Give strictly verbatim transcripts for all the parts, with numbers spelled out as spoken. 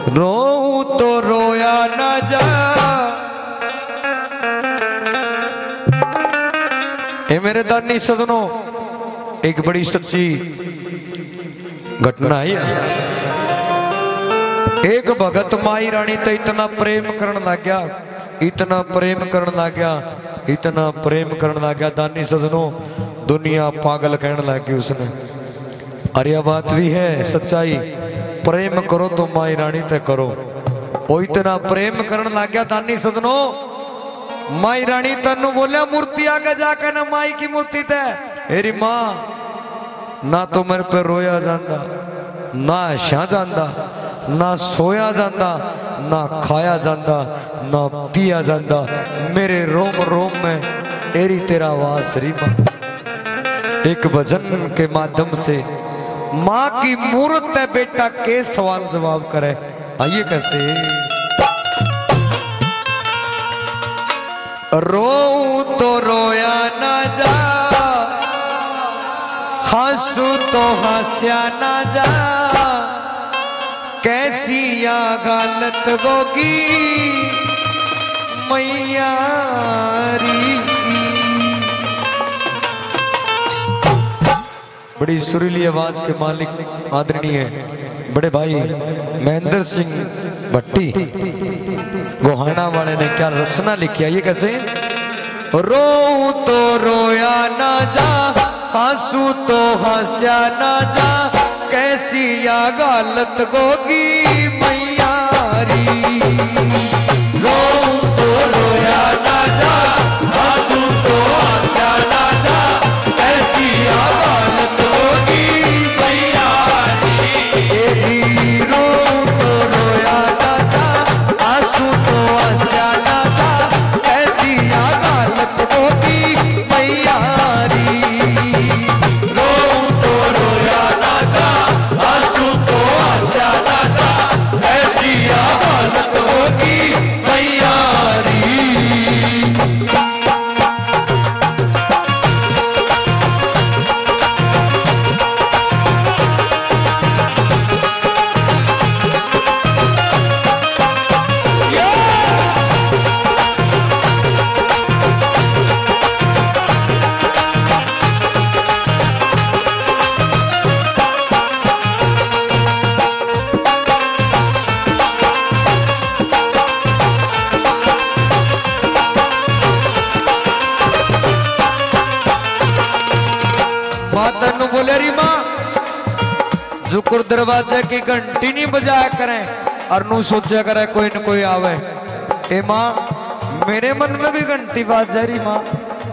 रो तो रोया न जा। ये मेरे दानी सजनों एक बड़ी सच्ची घटना है। एक भगत माई रानी तो इतना प्रेम करने लग गया, इतना प्रेम करने लग गया, इतना प्रेम करने लग गया दानी सजनों, दुनिया पागल कहने लग गई उसने। अरे यह बात भी है सच्चाई, प्रेम करो तो माई रानी तय करो। वो इतना प्रेम करने लग गया दानी सजनों, माई रानी तनु बोलिया मूर्ति आगे जाकर ना माई की मूर्ति तय हेरी मां ना तो मेरे पे रोया जाता, ना हंसा जाता, ना सोया जाता, ना खाया जाता, ना पिया जाता, मेरे रोम रोम में एरी तेरा वास री मां। एक भजन के माध्यम से मां की मूर्त है बेटा के सवाल जवाब करे। आइए कैसे रो तो रोया ना जा, हंसू तो हंसया ना जा, कैसी या गालत होगी मैया री। बड़ी सुरीली आवाज के मालिक आदरणीय बड़े भाई महेंद्र सिंह भट्टी गोहाना वाले ने क्या रचना लिखी है। ये कैसे रो तो रोया ना जा, हंसू तो हंसया ना जा, कैसी या गालत होगी मैया री। रो तो रोया ना जा, हंसू तो हंसया ना जा, कैसी या गालत होगी मैया री। रो तो रोया ना जा, हंसू तो हंसया ना जा, कैसी या गालत होगी मैया री। रो तो रोया ना जा, हंसू तो हंसया ना जा, कैसी या गालत होगी मैया री। माता नु बोले री मां जुकुर दरवाजे की घंटी नहीं बजाया करें और नु सोचा करे कोई न कोई आवे। ए मां मेरे मन में भी घंटी बाजे री मां,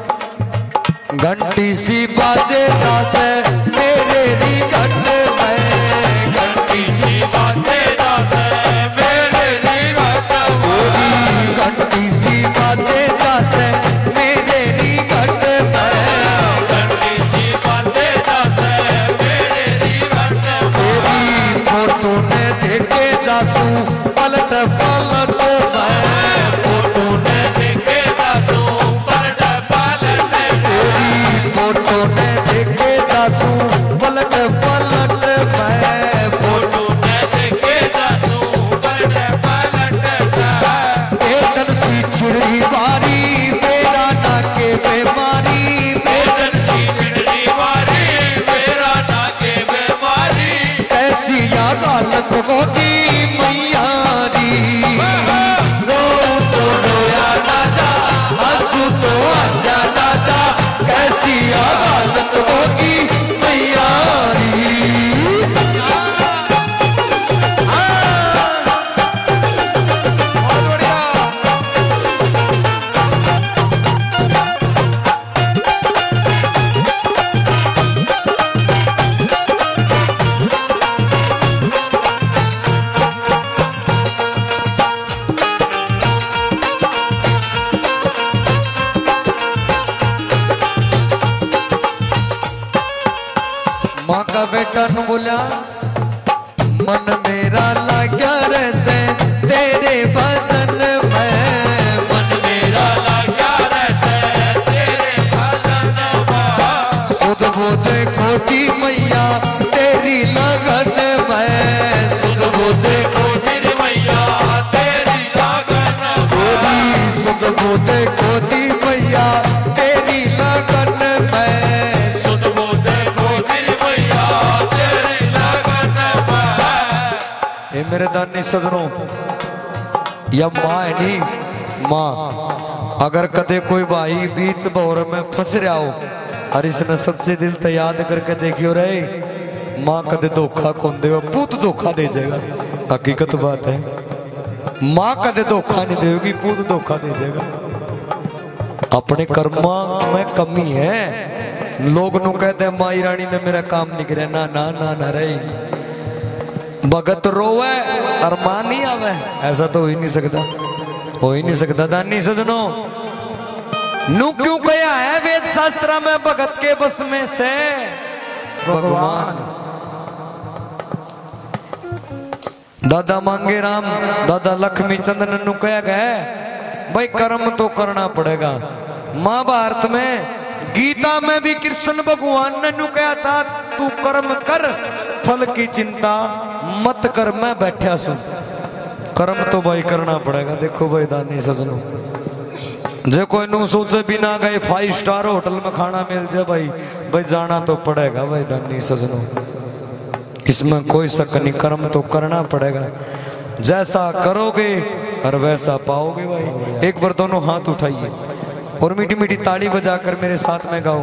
घंटी सी बाजे दासे मेरे री घट में, घंटी सी बाजे दासे मेरे री घट में, घंटी सी बाजे दासे मेरे री घट में, फोटो ने देखे जासू पलट पलट मैं, फोटो ने देखे जासू पलट पलट तेरी, फोटो ने देखे जासू पलट पलट मैं, फोटो ने देखे जासू पलट पलट मैं। एकदम सी चिड़ी बारी मेरा नाके बेमारी, एकदम सी चिड़ी बारी मेरा नाके बेमारी, कैसी या गालत होगी मैया री। रो तो रोया ना जा, हंसू तो हंसया ना जा, कैसी या गालत होगी मैया री। माँ का बेटा नु बोला मन मेरा लाग्या रैसे तेरे भजन में, मन मेरा लाग्या रैसे तेरे भजन में, सुध बोध खोती मैया तेरी लगन में, सुध बोध खोती दानी सजनों या माँ है नहीं माँ, अगर कदे कोई भाई बीच भौर में फंस रहा हो और इसने सच्चे दिल तो याद करके देखियो रे, माँ कदे धोखा कौन दे, पूत धोखा दे जाएगा। हकीकत बात है, माँ कदे धोखा नहीं देगी, पूत धोखा दे जाएगा। अपने कर्मा में कमी है। लोग नु कहते हैं माई रानी ने मेरा काम नहीं करे, ना ना ना ना रे, भगत रोवे और मां नहीं आवे, ऐसा तो हो ही नहीं सकता, हो ही नहीं सकता। दानी सजनों नु क्यों कहा है वेद शास्त्र में, भगत के बस में से भगवान। दादा मांगे राम, दादा लक्ष्मी चंद्र नु कहा गया भाई कर्म तो करना पड़ेगा। महाभारत में गीता में भी कृष्ण भगवान ने नु कहा था तू कर्म कर, फल की चिंता मत कर, मैं बैठा सु। कर्म तो भाई करना पड़ेगा। देखो भाई दानी सजनों, जो कोई नु सोचे बिना गए फाइव स्टार होटल में खाना मिल जाए भाई, भाई जाना तो पड़ेगा भाई दानी सजनों, इसमें कोई शक नहीं। कर्म तो करना पड़ेगा, जैसा करोगे और वैसा पाओगे भाई। एक बार दोनों हाथ उठाइए और मीठी मीठी ताली बजाकर मेरे साथ में गाओ।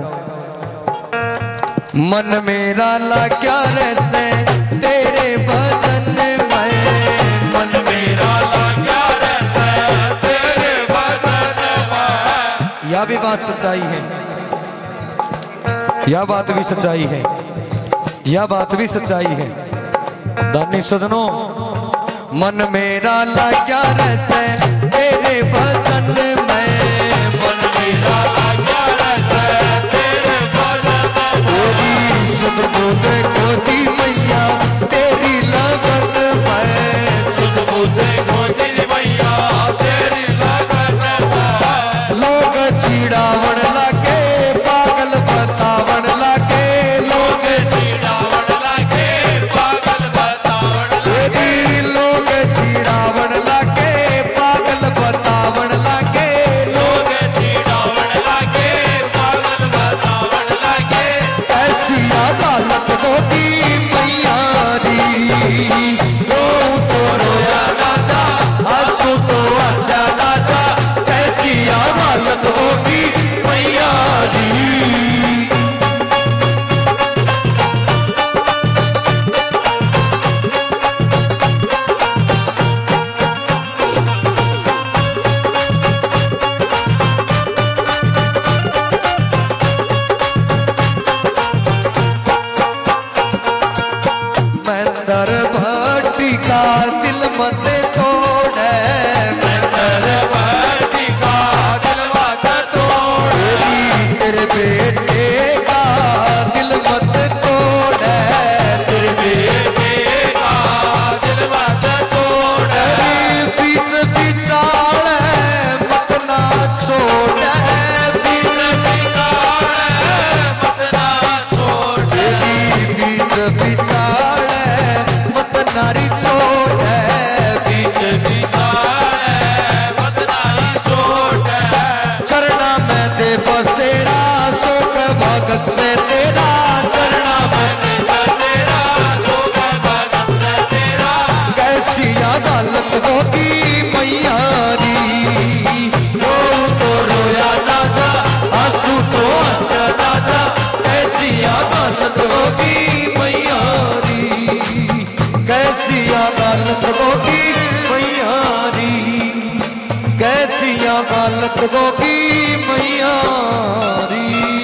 मन मेरा लाग्या रैसे तेरे भजन में, मन मेरा लाग्या रैसे तेरे भजन में। यह भी बात सच्चाई है, यह बात भी सच्चाई है, यह बात भी सच्चाई है। दानी सजनों मन मेरा लाग्या रैसे तेरे भजन में, मन मेरा लाग्या रैसे तेरे भजन में। सुन मुझे गोदी मैया तेरी लगन में, सुन मुझे गोदी मैया तेरी लगन में। लोग चिड़ावन लागे पागल बतावन लागे, लोग चिड़ावन लागे पागल बतावन लागे, लोग चिड़ावन लागे पागल बतावन लागे, लोग चिड़ावन लागे पागल बतावन लागे। ऐसी अदालत होती मैया री, रो तो रोया राजा, हंसो तो हंसा राजा। ऐसी अदालत होगी मैया री। दर भट्टी का दिल मत तोड़े, मैं दर भट्टी का दिल मत तोड़े, तेरे बेटे का दिल मत तोड़े, तेरे बेटे का दिल मत तोड़े। बीच बिचारे मत ना छोड़े, बीच बिचारे मत ना छोड़े, बीच बिचारे नारी छोड़ है, बीच बिचारे मत नारी छोड़ है। चरना में दे बसेरा शोक भगत से तेरा, चरना में दे बसेरा शोक भगत से तेरा। कैसी अदालत होगी मैया री, रो तो रोया राजा, हंसू तो हंसा राजा। कैसी अदालत होगी मैया री, कैसी अदालत होगी मैया री, कैसी अदालत होगी मैया री।